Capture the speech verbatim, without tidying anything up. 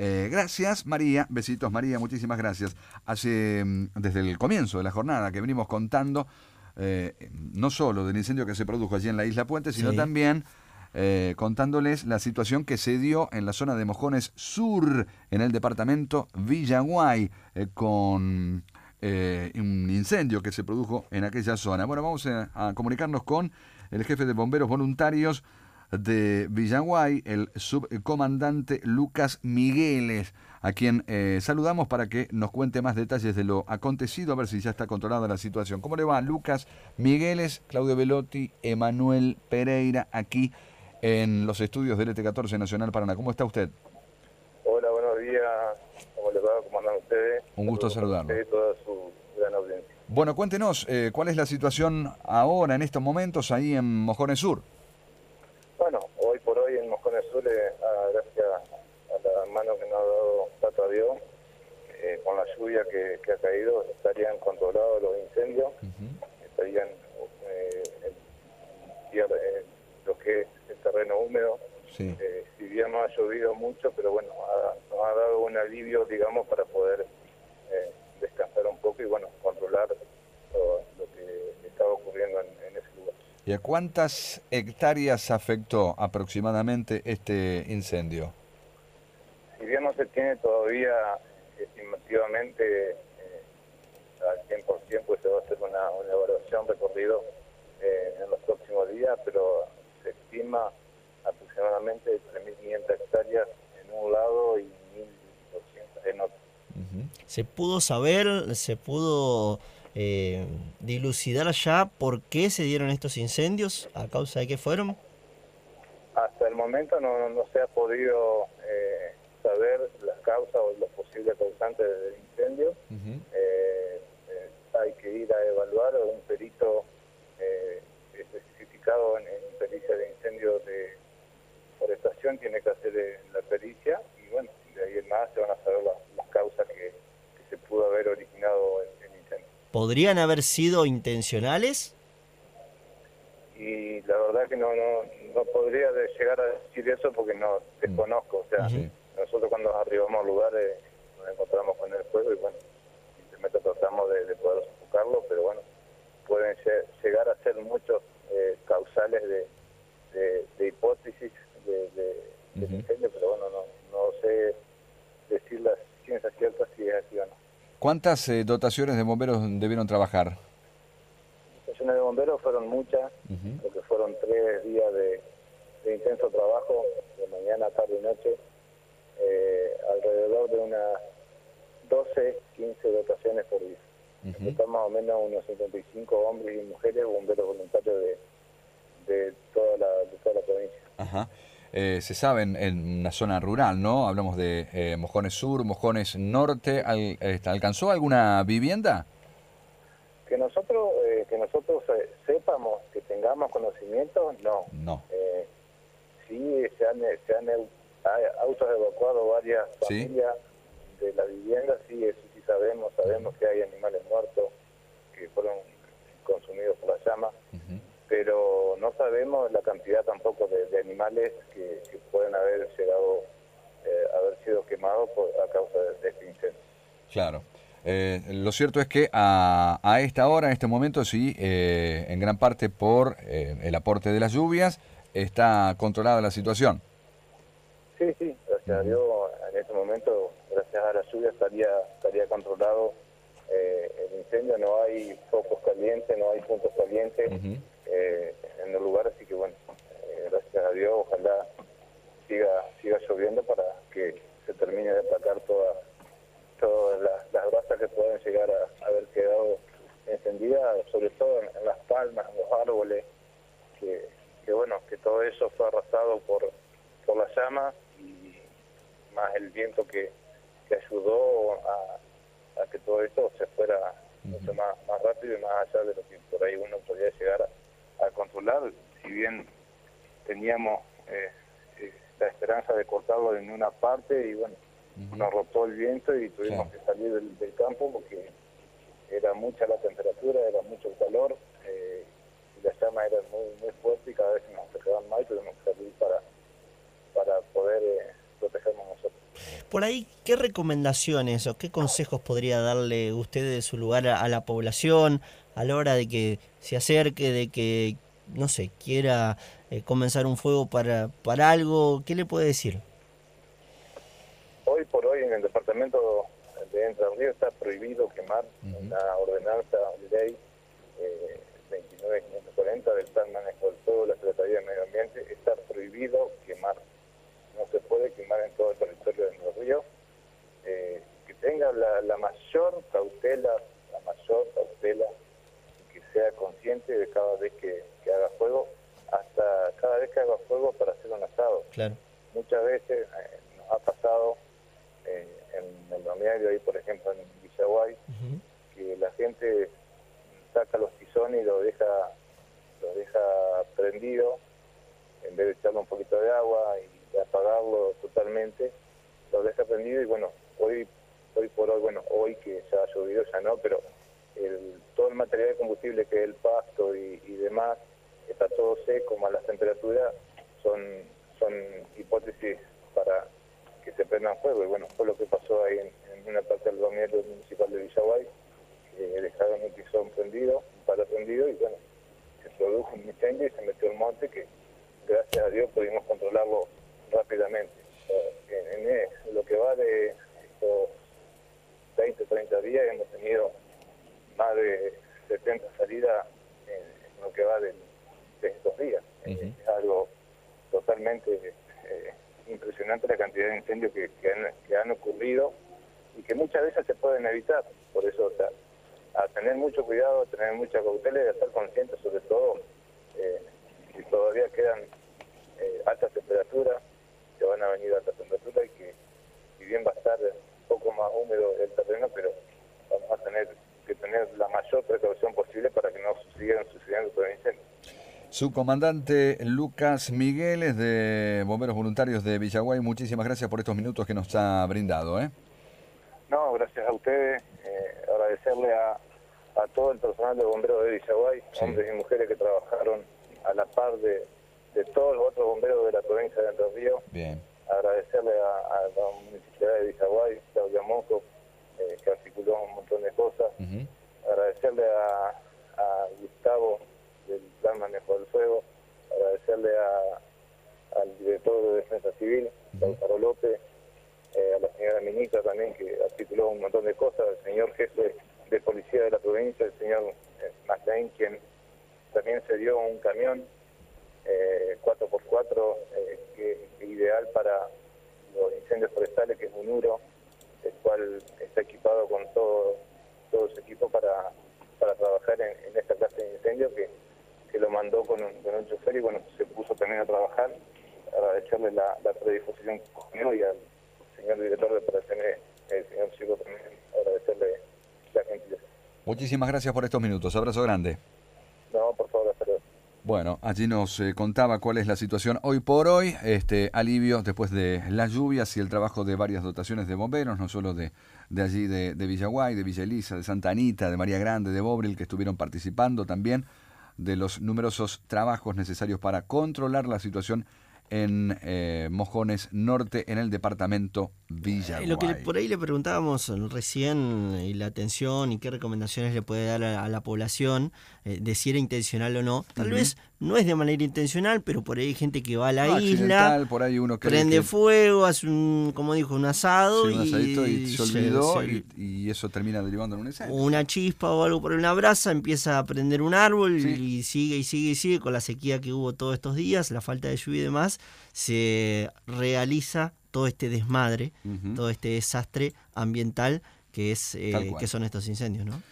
Eh, gracias, María. Besitos, María. Muchísimas gracias. Hace, desde el comienzo de la jornada que venimos contando, eh, no solo del incendio que se produjo allí en la Isla Puente, sino Sí. también eh, contándoles la situación que se dio en la zona de Mojones Sur, en el departamento Villaguay, eh, con eh, un incendio que se produjo en aquella zona. Bueno, vamos a, a comunicarnos con el jefe de bomberos voluntarios de Villaguay, el subcomandante Lucas Migueles, a quien eh, saludamos para que nos cuente más detalles de lo acontecido, a ver si ya está controlada la situación. ¿Cómo le va, Lucas Migueles? Claudio Velotti, Emanuel Pereira, aquí en los estudios del E T catorce Nacional Paraná. ¿Cómo está usted? Hola, buenos días. ¿Cómo les va? ¿Cómo andan ustedes? Un gusto saludarlo. Y toda su gran audiencia. Bueno, cuéntenos, eh, ¿cuál es la situación ahora, en estos momentos, ahí en Mojones Sur? Bueno, hoy por hoy en Mojones Sur, eh, a, gracias a la mano que nos ha dado Tato a Dios, eh, con la lluvia que, que ha caído, estarían controlados los incendios, uh-huh. estarían eh, en, en, en lo que es el terreno húmedo. Sí. Eh, si bien no ha llovido mucho, pero bueno, ha, nos ha dado un alivio, digamos, para poder eh, descansar un poco y bueno, controlar todo lo que estaba ocurriendo en, en ese lugar. ¿Y a cuántas hectáreas afectó aproximadamente este incendio? Si bien no se tiene todavía estimativamente eh, al cien por ciento, pues se va a hacer una, una evaluación recorrido eh, en los próximos días, pero se estima aproximadamente tres mil quinientas hectáreas en un lado y mil doscientas en otro. Uh-huh. ¿Se pudo saber, se pudo eh, dilucidar ya por qué se dieron estos incendios? ¿A causa de qué fueron? Hasta el momento no, no se ha podido eh, saber las causas o los posibles causantes del incendio. Uh-huh. eh, eh, hay que ir a evaluar a un perito eh, especificado en, en pericia de incendio de forestación, tiene que hacer eh, la pericia y bueno, de ahí en más se van a saber las, las causas que, que se pudo haber originado el, el incendio. ¿Podrían haber sido intencionales? Y la verdad que no no no podría llegar a decir eso porque no desconozco, o sea, uh-huh. nosotros cuando arribamos al lugar eh, nos encontramos con el fuego y bueno, simplemente tratamos de, de poder sofocarlo, pero bueno, pueden llegar a ser muchos eh, causales de, de, de hipótesis de, de, de uh-huh. incendio, pero bueno, no, no sé decir las ciencias ciertas si es así o no. ¿Cuántas eh, dotaciones de bomberos debieron trabajar? Dotaciones de bomberos fueron muchas, uh-huh. porque fueron tres días de, de intenso trabajo, de mañana, tarde y noche, eh, alrededor de unas doce, quince dotaciones por día. Uh-huh. Están más o menos unos cincuenta y cinco hombres y mujeres, bomberos voluntarios de, de, toda, la, de toda la provincia. Ajá. Eh, se sabe en, en una zona rural, ¿no? Hablamos de eh, Mojones Sur, Mojones Norte. Al, eh, ¿Alcanzó alguna vivienda? Que nosotros eh, que nosotros eh, sepamos, que tengamos conocimiento, no. No. Eh, sí, se han, se han autos evacuado varias ¿Sí? familias de la vivienda, sí, eso sí sabemos, sabemos uh-huh. que hay animales muertos que fueron consumidos por la llama, uh-huh. pero no sabemos la cantidad tampoco de, de animales que, que pueden haber llegado, eh, haber sido quemados por, a causa de, de este incendio. Claro. Eh, lo cierto es que a, a esta hora, en este momento, sí, eh, en gran parte por eh, el aporte de las lluvias, está controlada la situación. Sí, sí, gracias uh-huh. a Dios, en este momento, gracias a la lluvia, estaría, estaría controlado eh, el incendio, no hay focos calientes, no hay puntos calientes uh-huh. eh, en el lugar, así que bueno, eh, gracias a Dios, ojalá siga, siga lloviendo para que se termine de aplacar todas todas las, las brasas que pueden llegar a, a haber quedado encendidas, sobre todo en, en las palmas, en los árboles, que, que bueno, que todo eso fue arrasado por, por la llama y más el viento que, que ayudó a, a que todo esto se fuera uh-huh. mucho más, más rápido y más allá de lo que por ahí uno podía llegar a, a controlar, si bien teníamos eh, eh, la esperanza de cortarlo en una parte y bueno, uh-huh. nos rotó el viento y tuvimos sí. que salir del, del campo porque era mucha la temperatura, era mucho el calor, eh, y las llamas eran muy muy fuertes y cada vez que nos acercaban más tuvimos que salir para, para poder eh, protegernos nosotros. Por ahí, ¿qué recomendaciones o qué consejos podría darle usted de su lugar a, a la población a la hora de que se acerque, de que, no sé, quiera eh, comenzar un fuego para, para algo? ¿Qué le puede decir? Hoy por hoy en el departamento de Entre Ríos está prohibido quemar. Uh-huh. La ordenanza de ley eh, veintinueve mil quinientos cuarenta del Plan Manejo del Fuego, la Secretaría de Medio Ambiente, está prohibido quemar. No se puede quemar en todo el territorio de Entre Ríos. Eh, que tenga la, la mayor cautela, la mayor cautela, y que sea consciente de cada vez que, que haga fuego, hasta cada vez que haga fuego para hacer un asado. Claro. Muchas veces eh, nos ha pasado eh, en el balneario ahí, por ejemplo, en Villaguay, uh-huh. que la gente saca los tizones y lo deja, lo deja prendido, en vez de echarle un poquito de agua y de apagarlo totalmente, lo deja prendido y bueno, hoy hoy por hoy, bueno, hoy que ya ha llovido ya no, pero el, todo el material de combustible que es el pasto y, y demás, está todo seco, malas temperaturas, son, son hipótesis para que se prendan fuego. Y bueno, fue lo que pasó ahí en, en una parte del balneario municipal de Villaguay, que dejaron un tizón prendido, un palo prendido, y bueno, se produjo un incendio y se metió el monte, que gracias a Dios pudimos controlarlo rápidamente. En, en lo que va de estos veinte, treinta días hemos tenido más de setenta salidas en, en lo que va de, de estos días. Uh-huh. Es algo totalmente eh, impresionante la cantidad de incendios que, que, han, que han ocurrido y que muchas veces se pueden evitar. Por eso, o sea, a tener mucho cuidado, a tener mucha cautela y a estar conscientes, sobre todo, eh, si todavía quedan eh, altas temperaturas, que van a venir altas temperaturas y que, si bien va a estar un poco más húmedo el terreno, pero vamos a tener que tener la mayor precaución posible para que no sigan sucediendo todo el incendio. Su comandante Lucas Migueles, de Bomberos Voluntarios de Villaguay, muchísimas gracias por estos minutos que nos ha brindado. ¿eh? No, gracias a ustedes, eh, agradecerle a, a todo el personal de Bomberos de Villaguay, sí. Hombres y mujeres que trabajaron a la par de, de todos los otros bomberos de la provincia de Entre Ríos. Bien. Agradecerle a, a la municipalidad de Villaguay, Claudia Monco, eh, que articuló un montón de cosas. Uh-huh. Agradecerle a, a Gustavo del Plan Manejo del Fuego, agradecerle a, al director de Defensa Civil, Lautaro uh-huh. López, eh, a la señora ministra también, que articuló un montón de cosas, al señor jefe de policía de la provincia, el señor eh, Macaín, quien también se dio un camión eh, cuatro por cuatro, eh, que es ideal para los incendios forestales, que es un Uro, el cual está equipado con todo, todo su equipo para, para trabajar en, en esta clase de incendio, que, que lo mandó con un, con un chofer y bueno, se puso también a trabajar. Agradecerle la, la predisposición conmigo y al señor director de operaciones, el señor Chico, también agradecerle la gentileza. Muchísimas gracias por estos minutos. Abrazo grande. No, por favor, hasta luego. Bueno, allí nos eh, contaba cuál es la situación hoy por hoy, este alivio después de las lluvias y el trabajo de varias dotaciones de bomberos, no solo de, de allí de, de Villaguay, de Villa Elisa, de Santa Anita, de María Grande, de Bobril, que estuvieron participando también de los numerosos trabajos necesarios para controlar la situación en eh, Mojones Norte, en el departamento Villaguay. Lo que por ahí le preguntábamos recién, y la atención y qué recomendaciones le puede dar a, a la población, eh, de si era intencional o no. Tal uh-huh. vez no es de manera intencional, pero por ahí hay gente que va a la no, isla, por ahí uno prende que... fuego, hace un, como dijo, un asado, sí, un asadito y, y se olvidó se, y, y eso termina derivando en un incendio. Una chispa o algo por una brasa, empieza a prender un árbol sí. y sigue y sigue y sigue con la sequía que hubo todos estos días, la falta de lluvia y demás, se realiza todo este desmadre, uh-huh. todo este desastre ambiental que es eh, que son estos incendios, ¿no?